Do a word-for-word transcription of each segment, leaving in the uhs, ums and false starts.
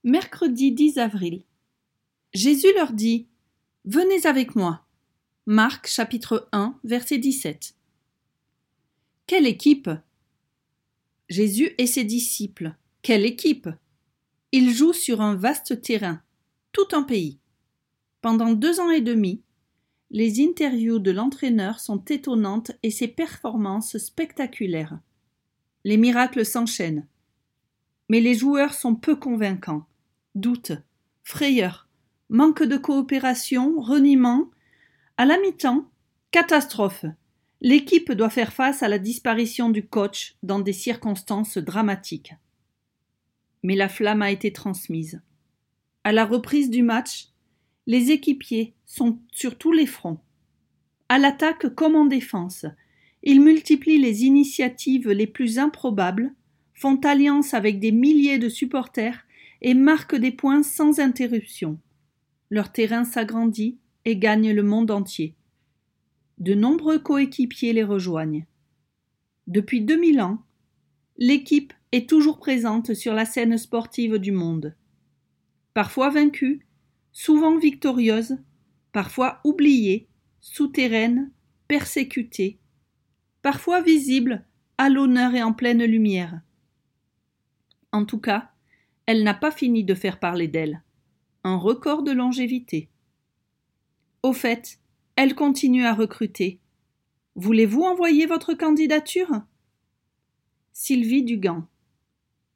Mercredi dix avril. Jésus leur dit : « Venez avec moi. » Marc chapitre un, verset dix-sept. Quelle équipe ? Jésus et ses disciples. Quelle équipe ? Ils jouent sur un vaste terrain, tout un pays. Pendant deux ans et demi, les interviews de l'entraîneur sont étonnantes et ses performances spectaculaires. Les miracles s'enchaînent. Mais les joueurs sont peu convaincants. Doute, frayeur, manque de coopération, reniement. À la mi-temps, catastrophe. L'équipe doit faire face à la disparition du coach dans des circonstances dramatiques. Mais la flamme a été transmise. À la reprise du match, les équipiers sont sur tous les fronts. À l'attaque comme en défense, ils multiplient les initiatives les plus improbables, font alliance avec des milliers de supporters et marquent des points sans interruption. Leur terrain s'agrandit et gagne le monde entier. De nombreux coéquipiers les rejoignent. Depuis deux mille ans, l'équipe est toujours présente sur la scène sportive du monde. Parfois vaincue, souvent victorieuse, parfois oubliée, souterraine, persécutée, parfois visible, à l'honneur et en pleine lumière. En tout cas, elle n'a pas fini de faire parler d'elle. Un record de longévité. Au fait, elle continue à recruter. Voulez-vous envoyer votre candidature ? Sylvie Dugan.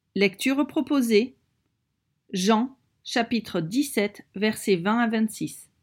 Lecture proposée. Jean, chapitre dix-sept, versets vingt à vingt-six.